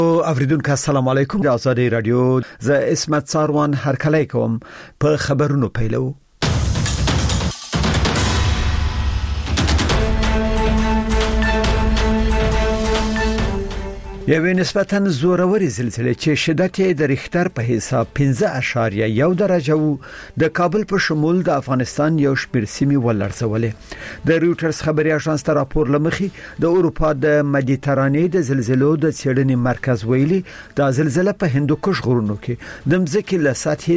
اوریدونکو السلام علیکم. د آزادۍ رادیو ز اسمت ساروان هر کله کوم په خبرونو پیلو. یوه نسبتاً زوروري زلزلې چې شدت یې د ریختر په حساب 5.1 درجه وو د کابل په شمول د افغانستان یو شمېر سیمې ولړزولې. د رويټرز خبري اژانس ته راپور لمخې د اروپا د مدیترانې د زلزلو د څېړنې مرکز ویلي دا زلزلہ په هندوکش غرونو کې د مځکې له سطحې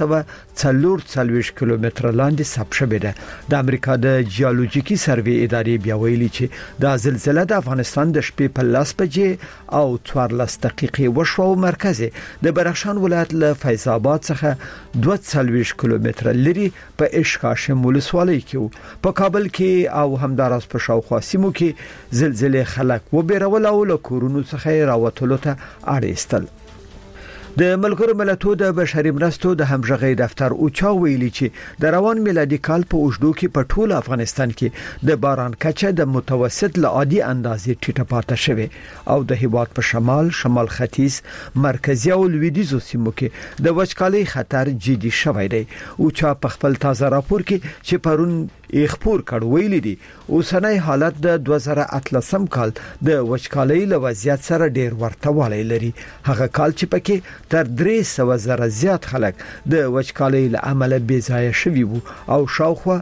240 کیلومتر لاندې ثبت شوې ده. د امریکا د جیولوژیکي سروې ادارې بیا ویلي چې دا زلزلہ د افغانستان د شپې په 10 بجې او 14 دقیقې وشو او مرکز د بدخشان ولایت له فیض آباد څخه 240 کیلومتر لري په اشکاشم ولسوالۍ کې په کابل کې او همداراز په شاوخوا سیمو کې زلزلې خلک وبېرول او له کورونو څخه راوتلو ته اړ ایستل. د ملګرو ملتونو د بشري مرستو د همغږي دفتر اوچا ویلي چې د روان میلادي کال په اوږدو کې په ټول افغانستان کې د باران کچه د متوسط له عادي اندازې ټیټه پاتې شوه او د هیواد په شمال ختیځ مرکزي او لویدیځو سیمو کې د وچکالۍ خطر جدي شوی دی. اوچا په خپل تازه راپور کې چې پرون اخبار کړ ویلي دي اوسنۍ حالت د 2018 کال د وچکالۍ له وضعیت سره ډیر ورته والی لري. هغه کال چې پکې تر 300,000 زیات خلک د وچکالۍ له امله بې ځایه شوي وو او شاوخوا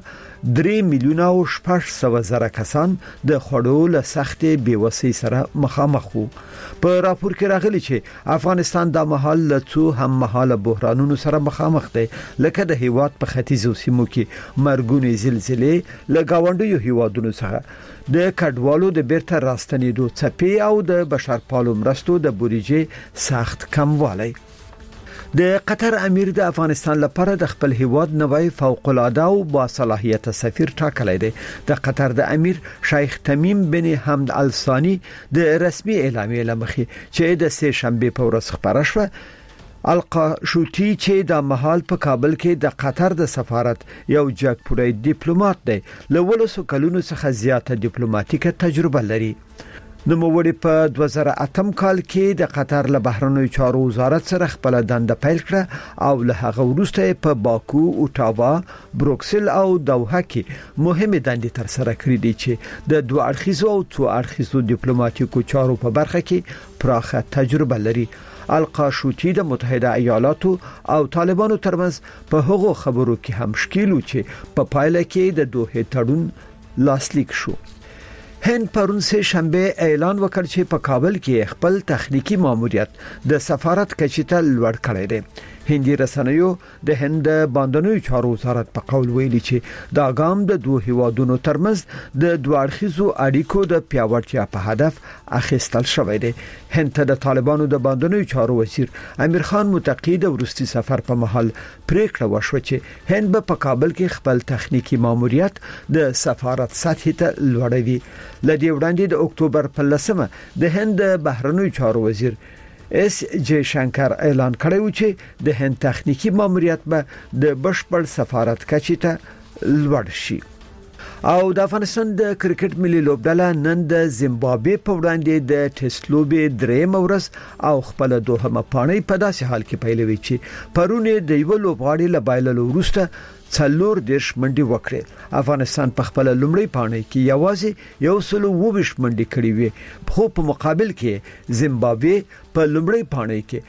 3,600,000 کسان د خړو له سختې بیوسۍ سره مخامخ وو. په راپور کې راغلي چې افغانستان د مهال له څو هم مهاله بحرانونو سره مخامخ دی لکه د هیواد په ختیځو سیمو کې مرګونې زلزلې له گاونډیو هیوادونو څخه د کډوالو د بیرته راستنېدو څپې او د بشرپالو مرستو د بودیجې سخت کموالی. د قطر امیر د افغانستان لپاره د خپل هیواد نوی فوق العاده او باصلاحیت سفیر ټاکلی دی. د قطر د امیر شیخ تمیم بن حمد الثانی د رسمي اعلامیې لمخې چې د سه شنبه په ورځ خبره شوه القاشوتی چې د مهال په کابل کې د قطر د سفارت یو جګپوړی ډیپلوماټ دی له ولسو کلونو څخه زیاته ډیپلوماټیکه تجربه لري. نوموړي په 2008 کال کې د قطر له بهرنیو چارو وزارت سره خپل دنده پیل کړه او له هغه وروسته په باکو، اوټاوا، بروکسل او دوحه کې مهمه دندې تر سره کړې دي چې د دوه اړخیزو او څو اړخیزو ډیپلوماټیکو چارو په برخه کې پراخه تجربه لري. القاشوتی د متحده ایالاتو او طالبانو ترمنځ په هغو خبرو کې هم شکیل و چې په پایله کې د دوه تړون لاسلیک شو. هند پرون سه شنبه اعلان وکړ چې په کابل کې خپل تخنیکی ماموریت د سفارت کچې ته لوړ کړی دی. هندي رسنیو د هند باندنیو چارو وزارت په قول ویلي چې دا ګام د دوه هیوادونو ترمنځ د دوه اړخیزو اړیکو د پیاوړتیا په هدف اخیستل شوی دی. هند ته د طالبانو د باندنیو چارو وزیر امیر خان متقی د ورستي سفر په مهال پریکړه وشوه چې هند په کابل کې خپل تخنیکی ماموریت د سفارت سطحې ته لوړوي. لدی وړاندې د اکتوبر په 10مه د هند بهرنیو چارو وزیر اس جی شنکر اعلان کړی و چې د هند تخنیکی ماموریت به د بشپړ سفارت کچې ته لوړ شي. او د افغانستان د کرکټ ملي لوبډله نن د زیمبابوې په وړاندې د ټیسټ لوبې درېم ورځ او خپل دوهمه پاڼۍ په داسې حال کې پیلوي چې پرونه د یو لوبغاړي له بایللو وروسته 4 منډي وکړي. افغانستان په خپل لومړی پاڼۍ کې یوازې 120 منډي کړې وي خو په مقابل کې زیمبابوې په لومړی پاڼۍ کې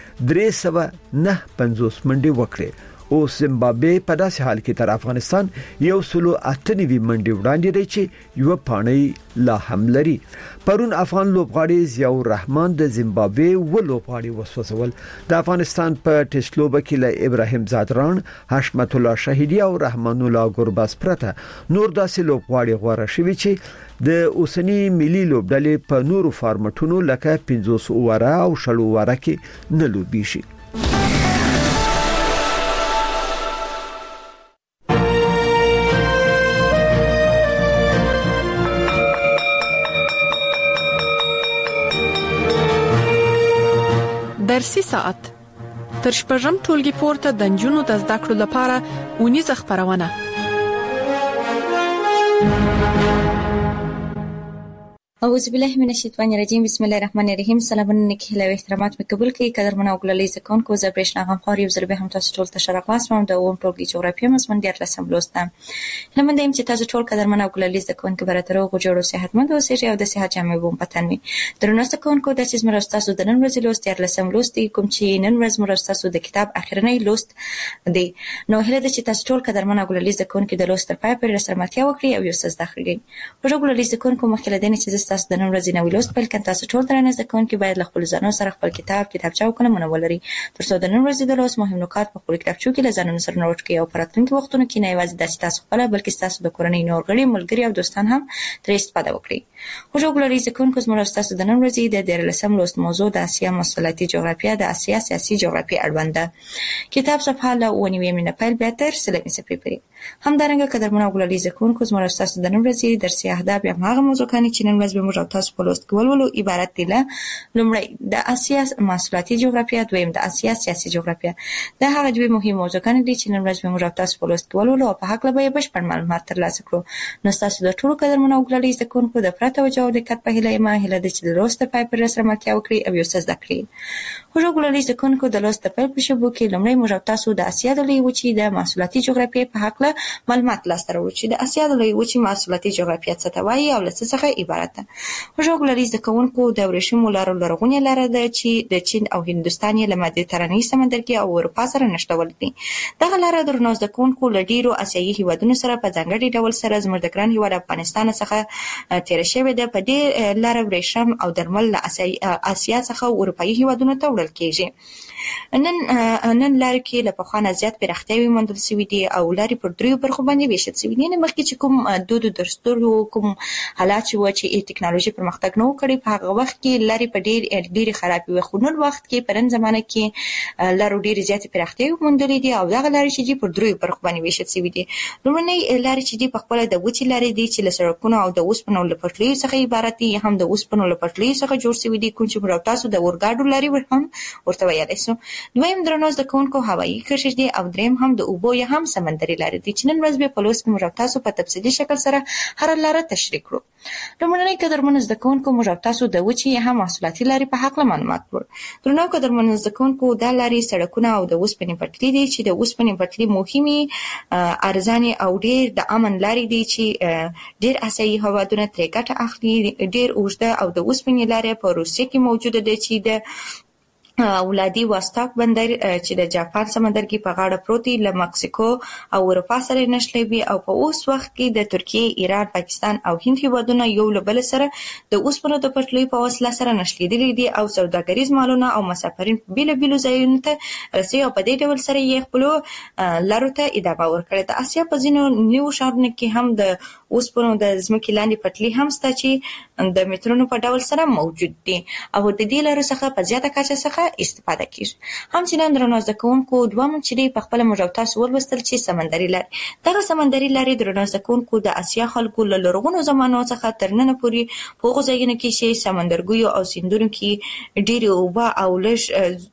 350 منډي وکړي. او زیمبابوې په داسې حال کې تر افغانستان 198 منډي وړاندې دی چې یو پاڼۍ لا هم لري. پرون افغان لوبغاړي ضیاء الرحمن د زیمبابوې ولوبغاړي وسوسول. د افغانستان په ټیسټ لوبه کې له ابراهیم زادران، حشمت الله شهیدی او رحمان الله ګرباس پرته نور داسې لوبغاړي غوړه شوي چې د اوسنی ملي لوبډلې په نورو فارمټونو لکه 50 اوره او 60 اوره کې نه لوبي شي. درسي ساعت تر شپږم ټولګي پورته د نجونو د زده کړو لپاره اونیزه خبرونه. اعوذ بالله من الشیطان الرجیم بسم الله الرحمن الرحیم. سلامونه نیکی او احترامات مې قبول کړئ قدرمن او ګلالي زکونکو زه برېښنا غمخوار یو ځل به هم تاسو ټول ته ښه راغلاست د اووم ټولګي جغرافیه مضمون 14 لوست ده. لمن دیم چې تاسو ټول قدرمن او ګلالي زکونکو براتر او جوړو صحتمند اوسئ او د صحت جامې بوم پتن وي. درنو زکونکو د چې زموږ تاسو د نن ورځې لوست 14 لوست دی کوم چې نن ورځ موږ تاسو د کتاب اخرنی لوست دی. نو هله د چې تاسو ټول قدرمن او ګلالي زکونکو د لوست تر پای پورې سره ملتیا وکړي او یو څه زده کړئ. په ګلالي زکونکو مخکې لدې چې تاسو د نن ورځې لوست پیل کړئ تاسو ټول درنه زکونکو باید له خپل ځانونو سره خپل کتابچه او قلم ولري ترڅو د نن ورځې د لوست مهم نکات په خپل کتابچو کې له ځانونو سره نوٹ کړئ او په راتلونکي وختونو کې نه یوازې د تاسو خپل بلکې تاسو د کورنۍ نور غړي ملګري او دوستان هم ترې استفاده وکړي. خو ګلالي زکونکو زموږ تاسو د نن ورځې د 14 لوست موضوع د اسیا مسلطي جغرافیه د اسیا سیاسي جغرافیه اړوند ده. کتاب صفحه له 99 من پیل به تر 30 صفحې پورې. همدارنګه قدرمن او ګلالي زکونکو زموږ تاسو د نن ورځې درسي اهداف یا هغه موضوعات چې نن ورځ به موږ تاسو په لوست کې ولولو عبارت دي له لومړی د اسیا مسلطي جغرافیه، دویم د اسیا سیاسي جغرافیه. دا هغه دوه مهم موضوعات دي چې نن ورځ به موږ تاسو په لوست کې ولولو او په حق له بشپړ معلومات ترلاسه کړو. نو تاسو د ټولو قدرمن او ګلالي زکونکو د پرته توجه او دقت په هیله د چې د لوست په پای سره ملتیا وکړي او یو څه زده کړئ. خو ګلالي زکونکو د لوست په پیل شبو کې لومړی موږ تاسو د اسیا د لوی وچې د مسلطي جغرافیه په حق له معلومات لاسته راوړو چې د اسیا د لوی وچې مسلطي جغرافیه څه ته وایي او له څه څخه عبارت ده. خو ګلالي زکونکو د ورېښمو لارو لرغونې لاره ده چې د چین او هندوستان له مدیترانې سمندرګي او اروپا سره نښلول دي. دغه لاره د درنو زکونکو له ډیرو اسیایي هیوادونو سره په ځانګړي ډول سره زموږ د ګران هیواد افغانستان څخه تیر شوې ده. په دې لاره ورېښم او درمل له اسیا څخه اروپایي هیوادونو ته وړل کیږي. نن لارې کې له پخوانه زیات پراختیاوې موندل شوې دي او لارې پر دریو برخو باندې ویشل شوې دي. مخکې چې کوم دود درستورو کوم حالات چې و چې ټکنالوژي پرمختګ نه وکړي په هغه وخت کې لارې په ډېرې خرابې وې. خو نن وخت کې په نن زمانه کې لارو ډېرې زیاتې پراختیاوې موندلې دي او دغه لارې چې دي پر دریو برخو باندې ویشل شوې دي. لومړنۍ لارې چې دي په خپله د وچې لارې دي چې له سړکونو او د اوسپنو له پټلیو څخه عبارت دي، هم د اوسپنو له پټلیو څخه جوړ شوي دي کوم چې موږ تاسو د اورګاډو لارې هم ورته ویلی شو. دویم درنو زکونکو هوایي کرښې دي او دریم هم د اوبو یا هم سمندري لارې دي چې نن ورځ به په لوست کې موږ تاسو په تفصیلي شکل سره هر لاره تشریح کړو. لومړنۍ قدرمنو زکونکو موږ تاسو د وچې یا هم محصولاتي لارې په حق معلومات کړو. درنو قدرمنو زکونکو دا لارې سړکونه او د اوسپنې پټلۍ دي چې د اوسپنې پټلۍ مهمې ارزانې او ډېر د امن لارې دي چې ډېر اسیایي هیوادونه ترې ګټه اخلي. ډېر اوږده او د اوسپنې لارې په روسیې کې موجوده ده چې د ولادیواستاک بندر چې د جاپان سمندرګي په غاړه پروت دی له مکسیکو او اروپا سره نښلوي او په اوس وخت کې د ترکیې، ایران، پاکستان او هند هیوادونه یو له بل سره د اوسپنو د پټلۍ په وسیله سره نښلېدلي دي او سوداګریز مالونه او مسافرین بیلو ځایونو ته رسوي او په دې ډول سره یې خپلو لارو ته ادامه ورکړې. د اسیا په ځینو نیو ښارونو کې هم د اوسپنو د ځمکې لاندې پټلۍ هم شته چې د مترونو په ډول سره موجود دي او د دې لارو څخه په زیاته کچه څخه استفاده کیږي. همچنان درنو زکونکو دویم چې په خپل موضوع تاسو ولوستل چې سمندري لارې. دغه سمندري لارې درنو زکونکو د اسیا خلکو له لرغونو زمانو څخه تر نن پورې په هغو ځایونو کې چې سمندرګیو او سیندونو کې ډېرې اوبه او لږ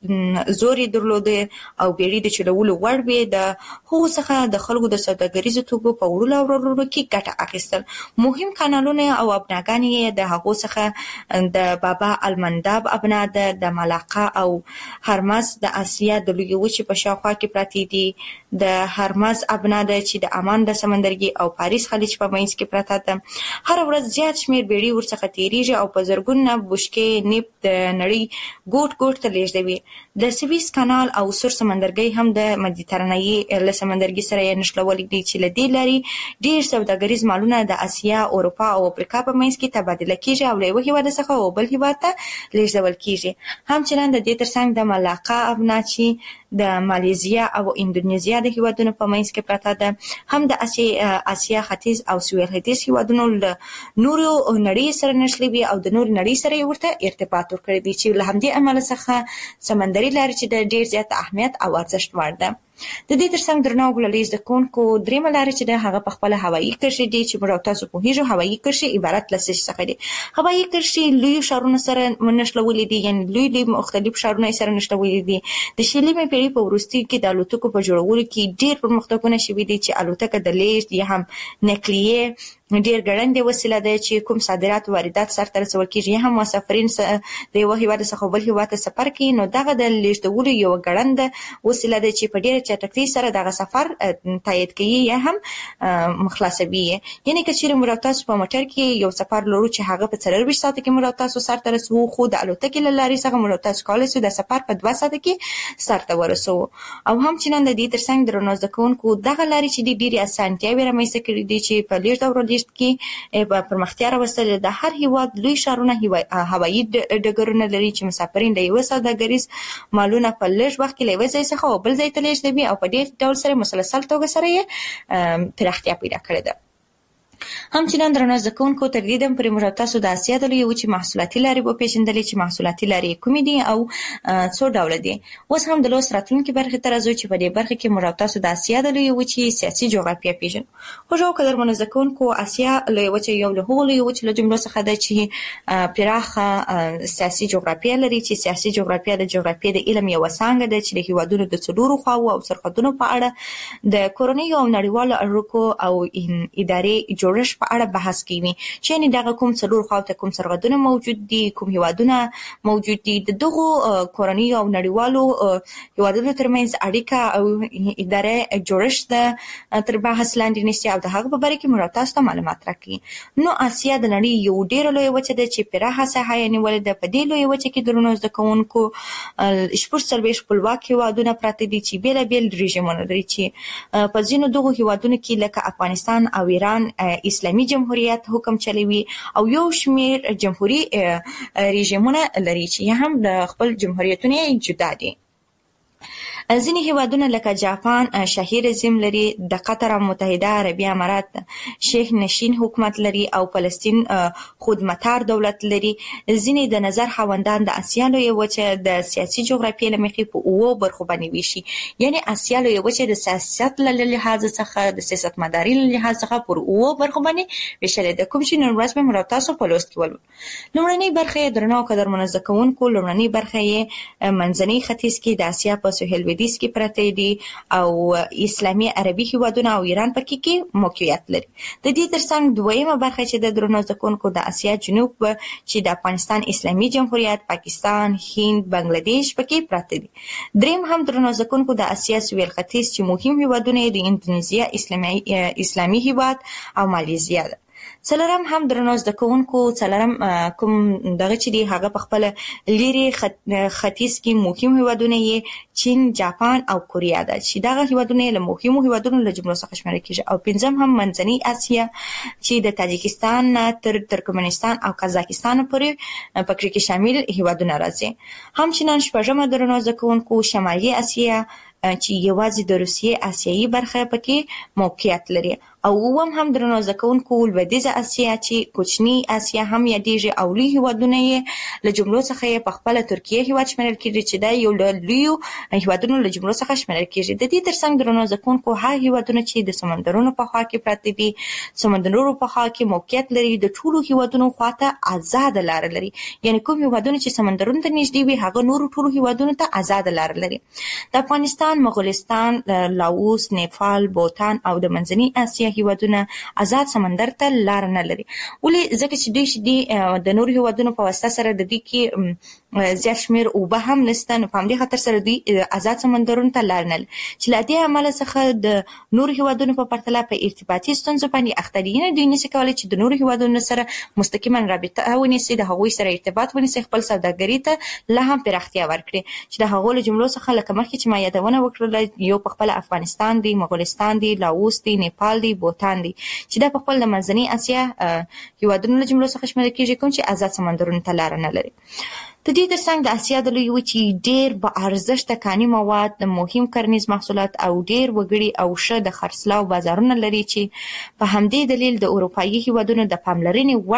زور یې درلودې او بیړۍ د چلولو وړ وې د هغو څخه د خلکو د سوداګریزو توکو په وړلو او راوړلو کې ګټه اخیستل. مهم کانالونه او ابناګانې یې د هغو څخه د بابا المنداب ابنا ده، د ملاقا او هرمز د اسیا د لویې وچې په شاوخوا کې پراته دي. د هرمز ابنا ده چې د عمان د سمندرګي او پاریس خلیج په منځ کې پراته ده. هر ورځ زیات شمیر بیړۍ ورڅخه تیریږي او په زرګونه بشکې نفت د نړۍ ګوټ ګوټ ته لیږدوي. د سویس کانال او سور سمندرګي هم د مدیترانې له سمندرګي سره یې نښلولي دي چې له دې لارې ډېر سوداګریز مالونه د اسیا، اروپا او افریقا په منځ کې تبادله کیږي او له یوه هیواد څخه بل هیواد ته لیږدول کیږي. همچنان د دې ترڅنګ د ملاقا ابنا چې د مالیزیا او اندونیزیا د هیوادونو په منځ کې پراته ده هم د اسیا ختیځ او سویل ختیځ هیوادونو له نورو نړۍ سره نښلوي او د نور نړۍ سره یې ورته ارتباط ورکړی دی چې له همدې امله څخه سمندري لارې چې د ډېر زیات اهمیت او ارزښت وړ ده. د دې ترڅنګ درنو ګلالي زکونکو دریمه لارې چې د هغه په خپله هوایي کرښې دي چې موږ تاسو پوهېږو. هوایي کرښې عبارت له څه څخه دي؟ هوایي کرښې لویو ښارونو سره نښلولي دي، یعنې لوی مختلف ښارونه یې سره نښلولي دي. د شلمې پېړۍ په وروستیو کې د الوتکو په جوړولو کې ډېر پرمختګونه شوي دي چې الوتکه د لیږد یا هم نقلیې ډیر ګړندې وسیله ده چې کوم صادرات واردات سره رسول کیږي. هم مسافرین د یو هیواد څخه بل هیواد ته سفر کوي، نو دغه د لیږدولو یو ګړنده وسیله ده چې په ډیره چټکتۍ سره دغه سفر تایید کوي یا هم خلاصوي. یعنی که چیرې موږ تاسو په موټر کې یو سفر لرو چې هغه په 24 ساعت کې موږ تاسو سره رسو، خو د الوتکې له لارې څخه موږ تاسو کولای شو د سفر په 2 ساعت کې سره ورسو. او هم چې نن د دې ترڅنګ درنو زده کوونکو دغه لارې چې ډېری اسانتیاوې رامنځته کړي دي چې په لیږد او رالیږد کې په پرمختیا راوستل. د هر هیواد لوی ښارونه هوایي ډګرونه لري چې مسافرین د یو سوداګریز مالونه په لږ وخت کې له یو ځای څخه بل ځای ته لیږدوي او په دې ډول سره مسلسل توګه سره یې پراختیا پیدا کړې ده. هم چې نن درنو زده کوونکو تر دې دم پرې موږ تاسو د اسیا د لوی وچې محصولاتي لارې وپېژندلې چې محصولاتي لارې کومې دي او څو ډوله دي. اوس هم د لوست راتلونکي برخې ته راځو چې په دې برخه کې موږ تاسو د اسیا د لوی وچې سیاسي جغرافیه پیژنو. خو قدرمنو زده کوونکو اسیا لوی وچې یو له هغو لوی وچو له جملو څخه ده چې پراخه سیاسي جغرافیه لري، چې سیاسي جغرافیه د جغرافیې د علم یوه څانګه ده چې د هیوادونو د څلورو خواوو او سرحدونو په اړه د کورنیو او نړیوالو اړیکو او ادارې جوړښت په اړه بحث کوي، چې یعنې دغه کوم څلور خواته کوم سرحدونه موجود دي، کوم هیوادونه موجود دي، د دغو کورنیو او نړیوالو هیوادونو ترمنځ اړیکه او ادارې جوړښت تر بحث لاندې نیسي او د هغه په باره کې موږ تاسو ته معلومات راکوي. نو اسیا د نړۍ یو ډېره لویه وچه ده چې پراخه ساحه یې نیولې ده. په دې لویه وچه کې درنو زده کوونکو 40 خپلواک هیوادونه پراته دي چې بېلابېل رژیمونه لري، چې په ځینو دغو هیوادونو کې لکه افغانستان او ایران اسلامي جمهوریت حکم چلوي او یو شمیر جمهوریت رژیمونه لري چې هم د خپل جمهوریتونه جدا دي. ځینې هیوادونه لکه جاپان شاهي رژیم لري، د قطر او متحده عربي امارات شیخ نشین حکومت لري او فلسطین خودمختار دولت لري. ځینې د نظر خاوندان د اسیا لویه وچه د سیاسي جغرافیې له مخې په 7 برخو باندې ویشي. یعنی اسیا لویه وچه د سیاست له لحاظ څخه د سیاستمداري له لحاظ څخه پر 7 برخو باندې ویشلې ده، کوم چې نن ورځ به تاسو په لوست کې ولولو. لومړنۍ برخه یې درنو قدرمنو زده کوونکو، لومړنۍ برخه یې منځنۍ ختیځ کې د اسیا په سهیل لویدیځ کې پراته دي او اسلامي عربي هیوادونه او ایران پکې کې موقعیت لري. د دې ترڅنګ دویمه برخه چې د درنو زده کوونکو د اسیا جنوب چې د افغانستان اسلامي جمهوریت، پاکستان، هند، بنگلاديش پکې پراته دي. دریم هم درنو زده کوونکو د اسیا سویل ختیځ چې مهم هیوادونه د اندونیزیا اسلامي هیواد او مالیزیا ده. څلورم هم درنو زده کوونکو څلورم کوم دغه چې دی هغه په خپل لیري ختیځ کې مهم هیوادونه یې چین، جاپان او کوریا ده، چې دغه هیوادونه له مهمو هیوادونو له جملو څخه شمیرل کیږي. او پنځم هم منځنۍ اسیا چې د تاجکستان تر ترکمنستان او قزاقستان پورې پکې کې شامل هیوادونه راځي. هم چې نن شپږم درنو زده کوونکو شمالي اسیا چې یوازې د روسیې آسیایي برخه پکې موقعیت لري. او اوم هم درنو زده کوونکو لویدیځه اسیا چې کوچنی اسیا هم یادېږي او لوی هیوادونه یې له جملو څخه یې په خپله ترکیه هیواد شمیرل کیږي چې دا یو له لویو هیوادونو له جملو څخه شمیرل کیږي. د دې ترڅنګ درنو زده کوونکو هغه هیوادونه چې د سمندرونو په خوا کې پراته دي، سمندرونو په خوا کې موقعیت لري، د ټولو هیوادونو خواته آزاد لار لري. یعنی کوم هیوادونه چې سمندرونو ته نږدې وي هغه نورو ټولو هیوادونو ته آزاد لار لري. د افغانستان، مغولستان، لاوس، نیپال، بوتان او د منځنۍ اسیا هیوادونه آزاد سمندر ته لار نه لري. ولې؟ ځکه چې دوی د نورو هیوادونو په واسطه سره د دې کې زیات شمیر اوبه هم نشته، نو په همدې خاطر سره دوی آزاد سمندرونو ته لار نه لري، چې له دې امله څخه د نورو هیوادونو په پرتله په ارتباطي ستونزو باندې اخته دي. نه دوی نشي کولی چې د نورو هیوادونو سره مستقیما رابطه ونیسي، د هغوی سره ارتباط ونیسي، خپل سوداګري ته لا هم پراختیا ورکړي، چې د هغو له جملو څخه لکه مخکې چې ما یادونه وکړله یو په خپل افغانستان دی، مغولستان دی، لاوس دی، نیپال دی، بوتان دی، چې دا په خپل د منځنۍ اسیا هیوادونو له جملو څخه شمیرل کیږي کوم چې آزاد سمندرونو ته لار نه لري. د دې ترڅنګ د اسیا د لویې وچې ډېر با ارزښته کاني مواد، د مهم کرنیز محصولات او ډېر وګړي او ښه د خرڅلاو بازارونه لري، چې په همدې دلیل د اروپایي هیوادونو د پاملرنې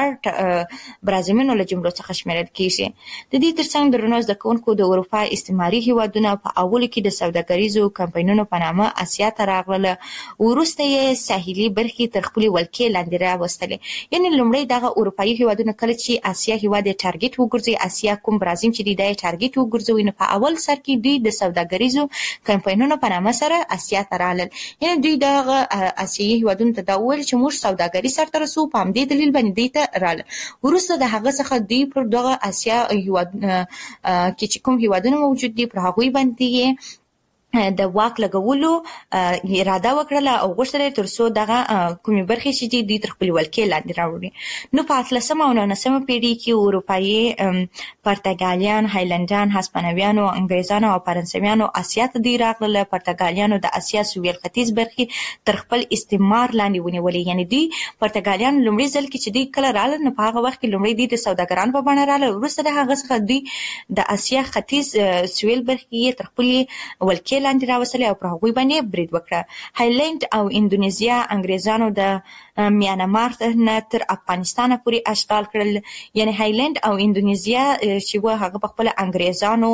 وړ برازیلونو له جملو څخه شمیرل کیږي. د دې ترڅنګ درنو زده کوونکو د اروپا استعماري هیوادونه په اولو کې د سوداګریزو کمپاینونو په نامه اسیا ته راغله، وروسته یې ساحلي برخې تر خپلې ولکې لاندې راوستلې. یعنې لومړی دغه اروپایي هیوادونه کله چې اسیا هیواد یې ټارګټ وګرځي، اسیا کوم برازیم چې د ټارګټ وګرځوي نو په اول سر کې دوی د سوداګریزو کمپاینونو په نامه سره اسیا ته رالل. یعنی دوی د اسیایي هیوادونو ته دا وویل چې موږ سوداګري سره رسو، په همدې دلیل باندې دوی ته رالل. وروسته د هغه څخه دوی پر دغه اسیا هیواد کې چې کوم هیوادونه موجود دي پر هغوی باندې د واک لګولو اراده وکړه او غوښتل ترڅو دغه کومې برخې چې د خپل ولکې لاندې راوړي. نو په 18مه او 19مه پیړۍ کې اروپایي پرتګالیان، هایلندان، هسپانویان او انګریزان او فرانسویان اسیا ته دی راغلل. پرتګالیانو د اسیا سویل ختیځ برخې تر خپل استعمار لاندې ونیولې. یعنی دی پرتګالیان لومړي ځل کې چې دی کله رالل نو په هغه وخت کې لومړي دی د سوداګرانو په بڼه رالل. وروسته د هغه څخه دی د اسیا ختیځ سویل برخې تر خپل ولکې لاندې راوستل او پر هغوی باندې برید وکړه. هایلند او اندونیزیا انګریزانو د میانمار نه تر افغانستان پورې اشغال کړل. یعنی هایلند او اندونیزیا چې و هغه په خپل انګریزانو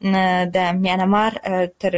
د میانمار تر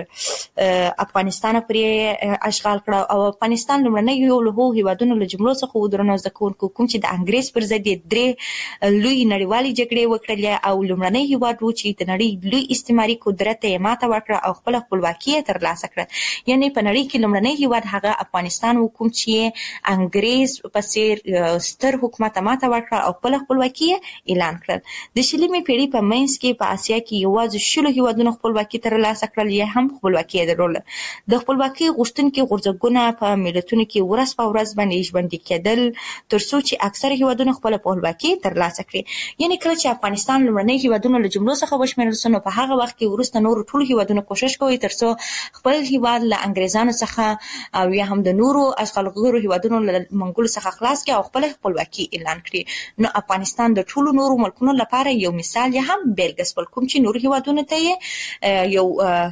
افغانستان پورې اشغال کړ او افغانستان لومړنی یو له هیوادونو له جملو څخه و درنو ځکونکو کوم چې د انګریز پر ضد درې لوی نړیوالي جګړې وکړلې او لومړنی هیواد و چې د نړۍ لوی استعماري قدرت یې ماته ورکړه او خپل خپلواکي ترلاسه کړه. یعنی په نړۍ کې لومړنی هیواد هغه افغانستان و کوم چې انګریز په څیر ستر حکومت ماته ورکړه او خپل خپلواکي اعلان کړل. د شلمې پیړۍ په منځ کې په اسیا کې یوازې شلو هیوادونو خپلواکي ترلاسه کړل یا هم خپلواکي درلوده. د خپلواکي غوښتونکي غورځنګونه په ملتونو کې ورځ په ورځ باندې ژوندي کېدل ترڅو چې اکثر هیوادونو خپل خپلواکي ترلاسه کړي. یعنی کله چې افغانستان لومړنی هیوادونو له جملو څخه وشمیرل شو نو په هغه وخت کې ورسته نور ټول هیوادونو کوشش کوي ترڅو خپل هیواد له انګریزانو څخه او یا هم د نورو اشغالګرو هیوادونو له منګولو څخه خلاص کړي او خپل خپلواکي اعلان کړي. نو افغانستان د ټولو نورو ملکونو لپاره یو مثال یا هم بیلګه سول کوم چې نورو هیوادونو ته یو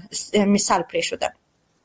مثال پرېښود.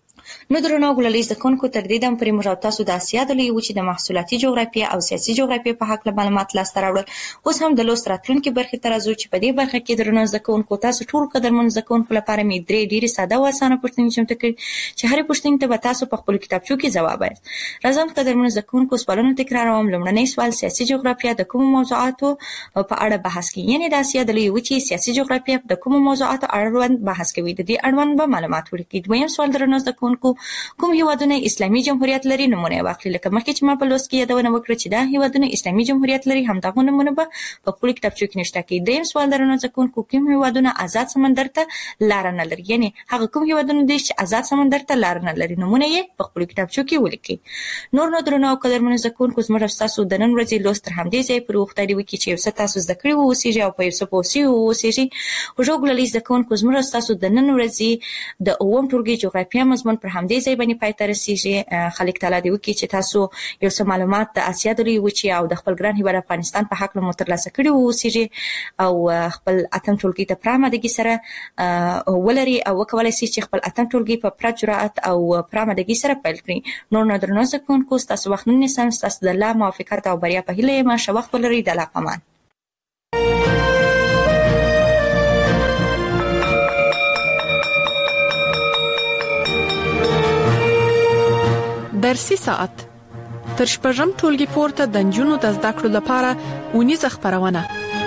نو درنو ګلالي زکونکو تر دې دم پرې موږ تاسو د اسیا د لوی وچې د محصولاتي جغرافیه او سیاسي جغرافیه په حق معلومات لاسته راوړل. اوس هم د لوست راتلونکي برخې ته راځو چې په دې برخه کې درنو زکونکو تاسو ټول قدرمن زکونکو لپاره مې درې ډېرې ساده او اسانه پوښتنې چمتو کړې چې هرې پوښتنې ته به تاسو په خپل کتابچو کې ځواب وایاست. راځم قدرمن زکونکو سوالونه تکراروم. لومړنی سوال سیاسي جغرافیه د کومو موضوعاتو په اړه بحث کوي؟ یعنی د اسیا د لوی وچې سیاسي جغرافیه د کومو موضوعاتو اړوند بحث کوي؟ د دې اړوند به معلومات ولیکئ. دویم سوال درنو زکونکو کوم هیوادونه اسلامي جمهوریت لري؟ نمونه واخلئ. لکه مخکې چې ما په لوست کې یادونه وکړه چې دا هیوادونه اسلامي جمهوریت لري همدغه نمونه به په خپل کتابچو کې نشته کړئ. دریم سوال درنو زکونکو کوم هیوادونه آزاد سمندر ته لار نه لري؟ یعنی هغه کوم هیوادونه دي چې آزاد سمندر ته لار نه لري؟ نمونه یې په خپل کتابچو کې ولیکئ. نو درنو قدرمن زکونکو زموږ تاسو د نن ورځې لوست تر همدې ځای پورې وختاري وکړي چې څه تاسو زده کړی وو اوسېږي او په څه پوسي وو اوسېږي. خو ګلالي زکونکو زموږ تاسو د نن ورځې د اووم ټولګي جغرافیه مضمون پر همدې ځای باندې پای ته رسیږي. خالق تعالی دې وکړي چې تاسو یو څه معلومات د اسیا د لوی وچې او د خپل ګران هیواد افغانستان په حق له ترلاسه کړي وو اوسېږي او خپل اتم ټولګي ته پوره آمادګي سره ولري او وکولای شي چې خپل اتم ټولګي په پوره جرأت او پوره آمادګي سره پیل کړي. نور درنو زکونکو تاسو وخت نه نیسم. تاسو د الله موافقت او بریا په هیله یم. ښه وخت ولرئ. د الله پامان. درسي ساعت تر شپږم ټولګي پورته د نجونو د زده کړو لپاره اونیزه خبرونه.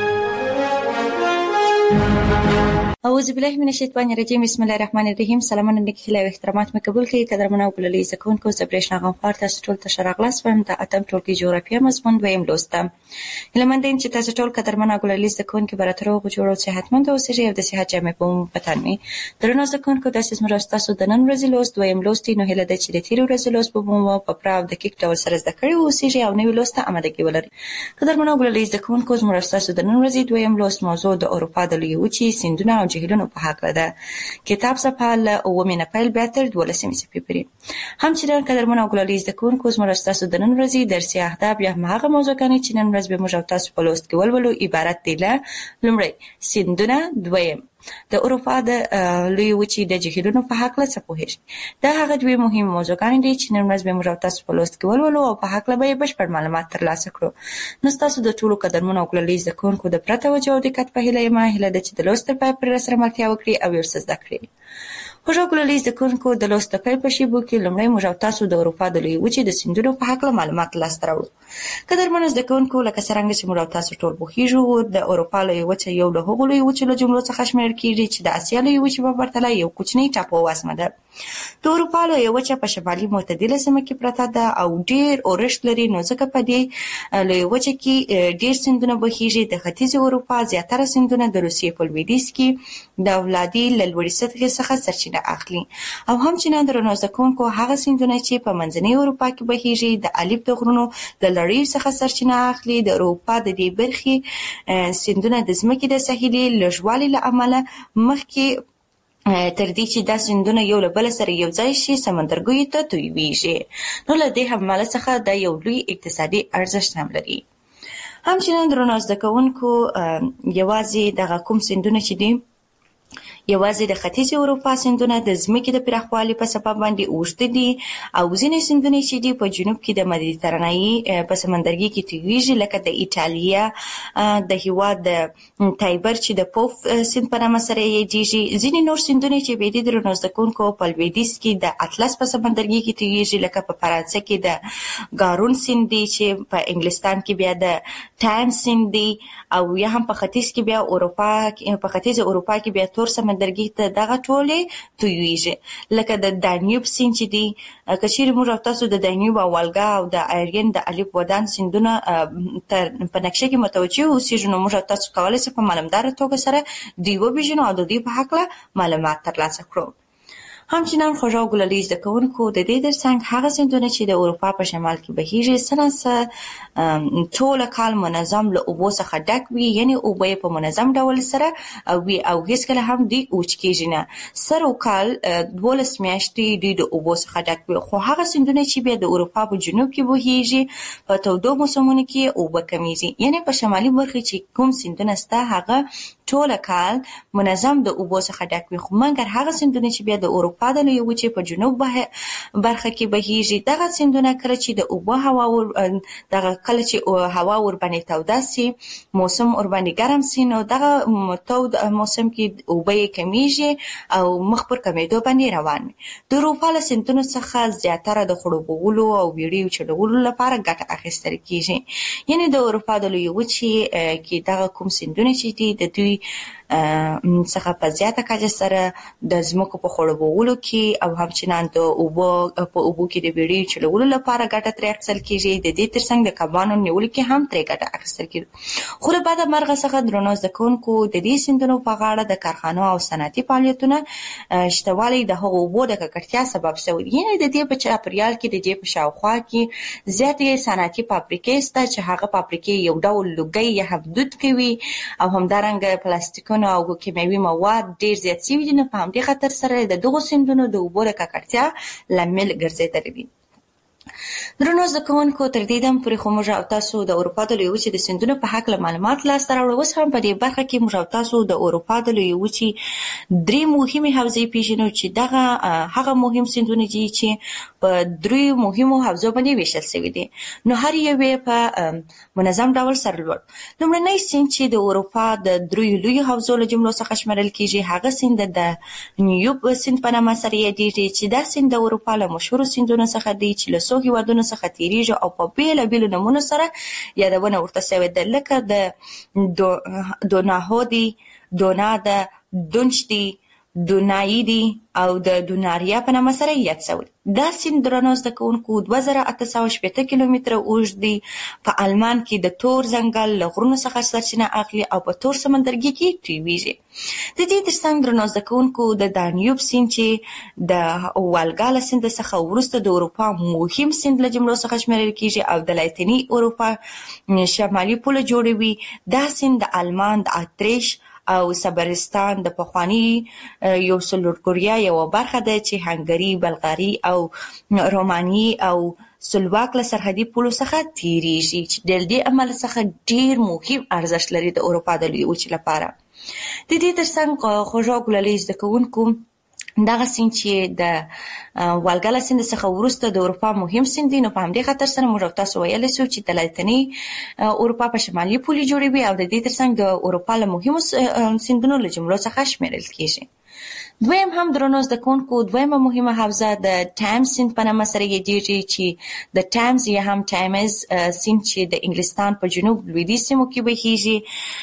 اعوذ بالله من الشیطان الرجیم. بسم الله الرحمن الرحیم. سلامونه نیک هیله او احترامات مې قبول کړئ. قدرمنو ګلالي زکونکو زبرېښنا غمخوار تاسو ټول ته شراغلاس وم د اتم ټولګي جغرافیه مضمون دویم لوستم. هیله مند چې تاسو ټول قدرمنو ګلالي زکونکو براترو غوړو صحتمند اوسئ او د صحت جامې په پتن می. درنو زکونکو تاسو زموږ تاسو د نن ورځې لوست دویم لوست نو هیله د چې د تیر ورځې لوست په مو په پراو د کیک ډول سره زده کړی اوسئ او نوې لوست آمادګي ولرئ. قدرمنو ګلالي زکونکو زموږ تاسو د نن ورځې دویم لوست موضوع د اروپا د لوی وچې سیندونه او جهیلونو په حق ده. کتاب صفحه له 9 پیل بیا تر 12 صفحې پورې. همچنان قدرمنو ګلالي زکونکو زموږ تاسو د نن ورځې درسي اهداف یا هغه موضوعګانې چې نن ورځ به موږ تاسو په لوست کې ولولو عبارت دي له لومړی سیندونه، دویم د اروپا د لوی وچې د جهیلونو په حق له څه پوهیږئ. دا هغه دوی مهم موضوعګانې دي چې نن ورځ به موږ تاسو په لوست کې ولولو او په حق له به بشپړ معلومات ترلاسه کړو. نو تاسو د ټولو قدرمنو ګلالي زکونکو د پرته توجه او دقت په هیله یم. هیله ده چې د لوست په پای پر سره ملتیا وکړي او یو څه زده کړئ. خوږو ګلالي زده کوونکو د لوست د پیل په شیبو کې لومړی موږ او تاسو د اروپا د لویې وچې د سیندونو په هکله معلومات لاسته راوړو. قدرمنو زده کوونکو، لکه څرنګه چې موږ او تاسو ټول پوهیږو، د اروپا لویې وچه یو له هغو لویو وچو له جملو څخه شمیرل کیږي چې د اسیا لویې وچې په پرتله یو کوچنی ټاپو وزمه ده. د اروپا لویې وچه په شمالي معتدله سیمه کې پرته ده او ډیر اورښت لري، نو ځکه په دې لویې وچه کې ډیر سیندونه بهیږي. د ختیځې اروپا زیاتره سیندونه د روسیې په لویدیځ کې د ولادي له لوړې سطحې څخه سرچینه اخلي، او همچنان درنو زده کوونکو هغه سیندونه چې په منځنۍ اروپا کې بهیږي د الپ د غرونو د لړیو څخه سرچینه اخلي. د اروپا د دې برخې سیندونه د ځمکې د ساحلي لږوالي له امله مخکې تر دې چې دا سیندونه یو له بل سره یو ځای شي سمندرګیو ته تویږي، نو له دې حواله څخه دا یو لوی اقتصادي ارزښت هم لري. همچنان درنو زده کوونکو یوازې دغه کوم سیندونه چې دي، یوازې د ختیځې اروپا سیندونه د ځمکې د پراخوالي په سبب باندې اوږده دي، او ځینې سیندونه چې دي په جنوب کې د مدیترانه‌ایي په سمندرګي کې تویږي، لکه د ایټالیا د هیواد د تایبر چې د پوف سیند په نامه سره یادیږي. ځینې نور سیندونه چې بیا دي درنو زده کوونکو په لویدیځ کې د اطلس په سمندرګي کې تویږي، لکه په فرانسه کې د ګارون سیند دی چې په انګلستان کې بیا د ټایم سیند دی، او یا هم په ختیځ کې بیا په ختیځه اروپا کې بیا تور سمندرګي ته دغه ټولې تویږي، لکه د دانیوب سیند چې دی. که چیرې موږ او تاسو د دانیوب او والګا او د ایرین د الپ ودان سیندونه په نقشه کې متوجه اوسېږو، نو موږ او تاسو کولی شو په معلومداره توګه سره دوی وپېژنو او د دوی په هکله معلومات ترلاسه کړو. همچنان خوږو ګلالي زده کوونکو، د دې ترڅنګ هغه سیندونه چې د اروپا په شمال کې بهیږي څه ناڅه ټوله کال منظم له اوبو څخه ډک وي، یعنې اوبه یې په منظم ډول سره وي او هیڅکله هم دوی وچ کیږي نه. سر و کال 12 میاشتې دوی د اوبو څخه ډک وي. خو هغه سیندونه چې بیا د اروپا په جنوب کې بهیږي په تودو موسمونو کې اوبه کمیږي، یعنې په شمالي برخه چې کوم سیندونه شته هغه ټوله کال منظم د اوبو څخه ډک وي. خو مګر هغه سیندونه چې بیا د اروپا د لویې وچې په جنوب برخه کې بهیږي، دغه سیندونه کله چې د اوبو هوا ورباندې توده سي، موسم ورباندې ګرم سي، نو دغه تود موسم کې اوبه یې کمیږي او مخ پر کمیدو باندې روان وي. د اروپا له سیندونو څخه زیاتره د خړوبولو او ویډیو چلولو لپاره ګټه اخیستل کیږي، یعنې د اروپا د لویې وچې کې دغه کوم سیندونه چې دي د دوی څخه په زیاته کچه سره د ځمکو په خړوبولو کې او همچنان د اوبو کې د ویډیو چلولو لپاره ګټه ترې اخیستل کیږي. د دې ترڅنګ د کبانو نیولو کې هم ترې ګټه اخیستل کیږي. خو له بده مرغه څخه درنو زده کوونکو، د دې سیندونو په غاړه د کارخانو او صنعتي فعالیتونه شتوالی د هغو اوبو د ککړتیا سبب شوی، یعنې د دې په چاپیریال کې د دې په شاوخوا کې زیاتې صنعتي فابریکې شته چې هغه فابریکې یو ډول لوګي یا هم دود کوي او همدارنګه پلاستیکونه او کیمیاوي مواد ډیر زیات شوي دي، نو په همدې خاطر سره د دغو سیندونو د اوبو د ککړتیا لامل ګرځېدلی دي. درنو زده کوونکو، تر دې دم پورې خو موږ او تاسو د اروپا د لویې وچې د سیندونو په هکله معلومات لاسته راوړو. اوس هم په دې برخه کې موږ او تاسو د اروپا د لویې وچې 3 مهمې حوزې پیژنو چې دغه هغه مهم سیندونه دي چې په 3 مهمو حوزو باندې ویشل شوي دي، نو هر یو په منظم ډول سره لوړ. لومړنی سیند چې د اروپا د 3 لویو حوزو له جملو څخه شمیرل کیږي هغه سیند د دانیوب سیند په نامه سره یادیږي، چې دا سیند د اروپا له مشهورو سیندونو څخه دی چې له څو هیوادونو څخه تیریږي او په بیلابیلو نومونو سره یادونه ورته شوې ده، لکه د دوناهو دی، دونا ده، دونچ دی، دونایی دی او د دوناریا په نامه سره یاد شوی. دا سیند درنو زده کوونکو 2880 کیلومتره اوږد دی. په آلمان کې د تور ځنګل له غرونو څخه سرچینه اخلي او په تور سمندرګي کې تویږي. د دې ترڅنګ درنو زده کوونکو د دانیوب سیند چې د والګا له سیند څخه وروسته د اروپا مهم سیند له جملو څخه شمیرل کیږي او د لاتینی اروپا شمالي پوله جوړوي. دا سیند د آلمان، د اتریش او صبرستان د پخوانی یوګوسلاویا یو برخه ده چې هنګري، بلغاري او روماني او سلواک له سرحدي پولو څخه تیریږي، چې د دې عمل څخه ډیر مهم ارزښت لري د اروپا د لویې وچې لپاره. د دې ترڅنګ خوږو ګلالي زده کوونکو، دغه سیند چې د والګا له سیند څخه وروسته د اروپا مهم سیند دی، نو په همدې خاطر سره موږ تاسو ویلی شو چې د لاتینی اروپا په شمالي پولې جوړوي او د دې ترڅنګ د اروپا له مهمو سیندونو له جملو څخه شمیرل کیږي. دویم هم درنو زده کوونکو دویمه مهمه حوزه د ټایمز سیند په نامه سره یادېږي چې د ټایمز یا هم ټایمز سیند چې د انګلستان په جنوب لویدیځ سیمو کې بهیږي.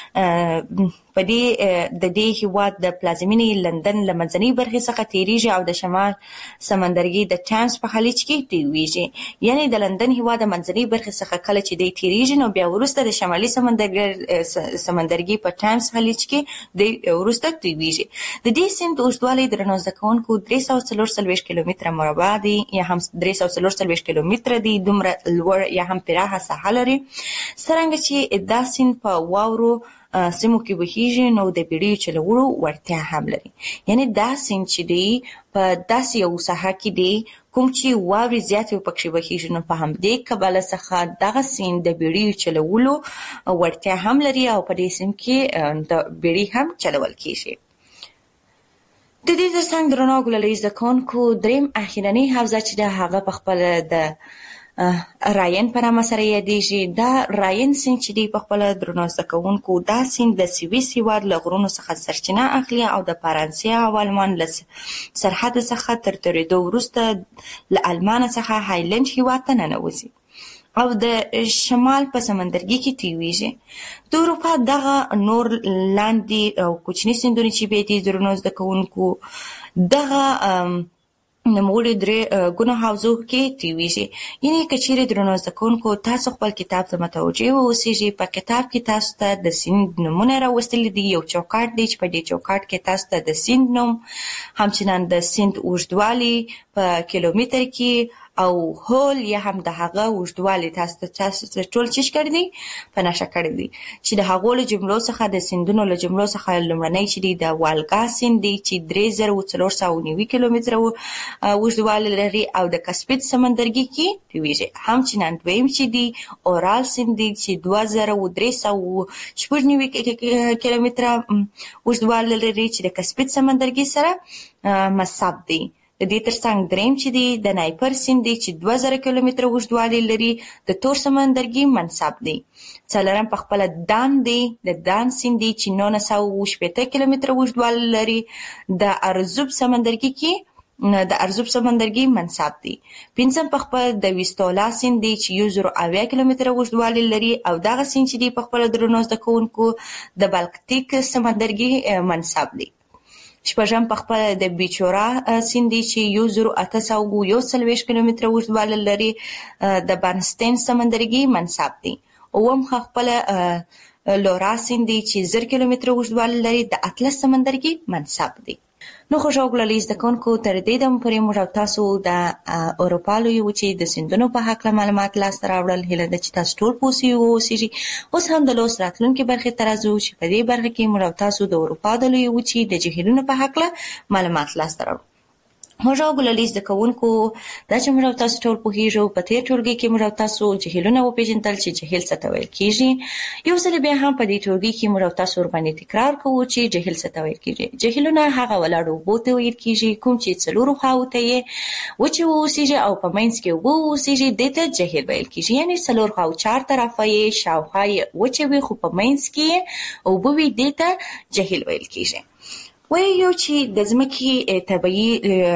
په دې د دې هیواد د پلازمینې لندن له منځنۍ برخې څخه تیریږي او د شمال سمندرګي د ټایمز په خلیج کې تیریږي. یعنی د لندن هیواد د منځنۍ برخې څخه کله چې دی تیریږي نو بیا وروسته د شمالي سمندرګي په ټایمز خلیج کې د وروسته تیریږي. د دې سیند اوږدوالی درنو زده کوونکو 344 کیلومتره مربع دی یا هم 344 کیلومتره دی. دومره لوړ یا هم پراخه ساحه لري. څرنګه چې دا سیند په واورو سیمو کې بهیږي نو د بیړیو چلولو وړتیا هم لري. یعنی دا سیند چې دی په داسې یو ساحه کې دی کوم چې واورې زیاتې پکې بهیږي نو په همدې کبله څخه دغه سیند د بیړیو چلولو وړتیا هم لري او په دې سیند کې د بیړۍ هم چلول کېږي. د دې ترڅنګ درنو ګلالي زده کوونکو دریم اخیرنۍ حوزه چې د هغه په خپل د راین په نامه سره یادېږي. دا راین سیند چې دی په خپل درنو زده کوونکو دا سیند د سویس هیواد له غرونو څخه سرچینه اخلي او د فرانسې او آلمان له سرحد څخه تر تېرېدو وروسته له آلمان څخه هایلند هیواد ته ننوځي او د شمال په سمندرګي کې تیریږي. د اروپا دغه نور لاندې او کوچني سیندونه چې به دي درنو زده کوونکو دغه نوموړي درې ګونه حوزو کې تیریږي. یعنی که چیرې درنو زده کوونکو تاسو خپل کتاب ته متوجه واوسئ په کتاب کې تاسو ته د سیند نومونه راوستلي دي. یو چوکاټ دی چې په دې چوکاټ کې تاسو ته د سیند نوم همچنان د سیند اوږدوالی په کیلومتر کې او هول یا هم د هغه اوږدوالی تاسو ټول چیش کړی دی په نشه کړی دی چې د هغو له جملو څخه د سیندونو له جملو څخه لومړنی چې دی د والګا سیند دی چې 3490 کیلومتره اوږدوالی لري او د کاسپید سمندرګي کې تیریږي. همچنان دویم چې دی اورال سیند دی چې 2390 کیلومتره اوږدوالی لري چې د کاسپید سمندرګي سره مصب دی. د دې ترڅنګ دریم چې دی د نایپر سیند دی چې 2000 کیلومتره اوږدوالی لري د تور سمندرګي منسب دی. څلورم په خپل دان دی د دان سیند دی چې 980 کیلومتره اوږدوالی لري د ارزوب سمندرګي منسب دی. پنځم په خپل د ویستولا سیند دی چې 1080 کیلومتره اوږدوالی لري او دغه سیند چې دی په خپل درنو زده کوونکو د بالکتیک سمندرګي منسب دی. شپږم په خپل د بیچورا سیند دی چې 1841 کیلومتره اوږدوالی لري د بارنستین سمندرګي منسب دی. اووم خپل لورا سیند دی چې 0 کیلومتره اوږدوالی لري د اطلس سمندرګي منسب دی. نو خوشحال ګلالي زده کوونکو تر دې دمه پورې موږ او تاسو د اروپا لویې وچې د سیندونو په هکله معلومات لاسته راوړل. هیله ده چې تاسو ټول پوه سوي واوسئ. اوس هم د لوست راتلونکې برخې ته راځو چې په دې برخه کې موږ او تاسو د اروپا د لویې وچې د جهیلونو په هکله معلومات لاسته راوړو. خوشحال ګلالي زده کوونکو دا چې موږ او تاسو ټول پوهیږو په تېر ټولګي کې موږ او تاسو جهیلونه وپېژندل چې جهیل څه ته ویل کېږي. یو ځل بیا هم په دې ټولګي کې موږ او تاسو ورباندې تکرار کوو چې جهیل څه ته ویل کېږي. جهیلونه هغه ولاړو اوبو ته ویل کېږي کوم چې څلورو خواوو ته یې وچې واوسېږي او په منځ کې اوبه واوسېږي دې ته جهیل ویل کېږي. یعنې څلور خواو چار طرفه یې شاوخوا یې وچې وي خو په منځ کې یې اوبه وي دې ته جهیل ویل کېږي. وایو چې د ځمکې طبیعي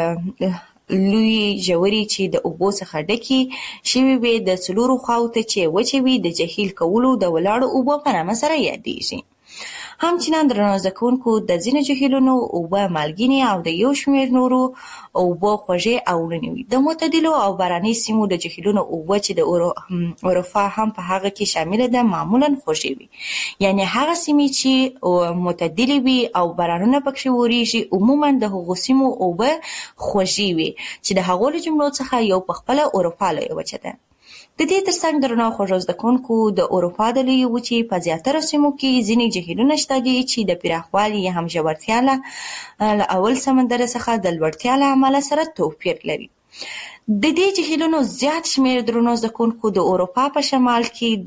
لوی ژورې چې د اوبو څخه ډکې شوي وي د څلورو خواو ته چې وچې وي د جهیل کولو د ولاړو اوبو په نامه سره یادېږي. همچنان درنو زده کوونکو د ځینو جهیلونو اوبه مالګینې او د یو شمېر نورو اوبه خوږې او وړینې وي. د معتدلو او باراني سیمو د جهیلونو اوبه چې د اروپا هم په هغه کې شامله ده معمولا خوږې وي. یعنی هغه سیمې چې معتدلې وي او بارانونه پکې وریږي عموما د هغو سیمو اوبه خوږې وي چې د هغو له جملو څخه یو په خپله اروپا لویه وچه ده. د دې ترڅنګ درنو خوږو زده کوونکو د اروپا د لویې وچې په زیاتره سیمو کې ځینې جهیلونه شته دي چې د پراخوالي یا هم ژورتیا له اول سمندر څخه د لوړتیا له امله سره توپیر لري. د دې جهیلونو زیات شمېر درنو زده کوونکو د اروپا په شمال کې د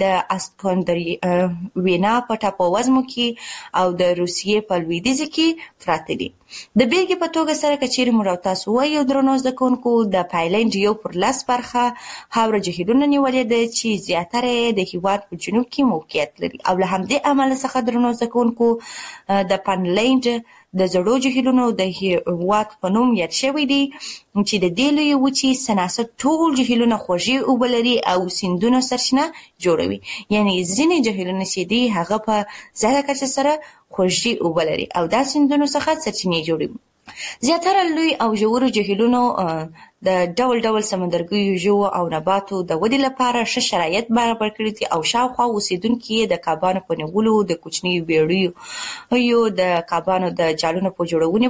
اسکندرینا په ټاپووزمو کې او د روسیې په لویدیځ کې پراته دي. د بیلګې په توګه سره که چیرې موږ او تاسو وایو درنو زده کوونکو د پایلنډ 1/10 برخه هاوره جهیلونه نیولې ده چې زیاتره یې د هېواد په جنوب کې موقعیت لري او له همدې امله څخه درنو زده کوونکو د فنلنډ د زړو جهیلونو د هیواد په نوم یاد شوی دی چې د دې لوی وچی سناسه ټول جهیلونه خوږې اوبه لري او سیندونه سرچینه جوړوي. یعنی ځینې جهیلونه چې دي هغه په زیاته کچه سره خوږې اوبه لري او دا سیندونو څخه سرچینې جوړوي. زیاتره لوی او ژورو جهیلونو د ډول ډول سمندرګیو ژوو او نباتو د ودې لپاره ښه شرایط برابر کړي دي او شاوخوا اوسیدونکي د کبانو په نیولو، د کوچنیو بیړیو د کبانو د جالونو په جوړونې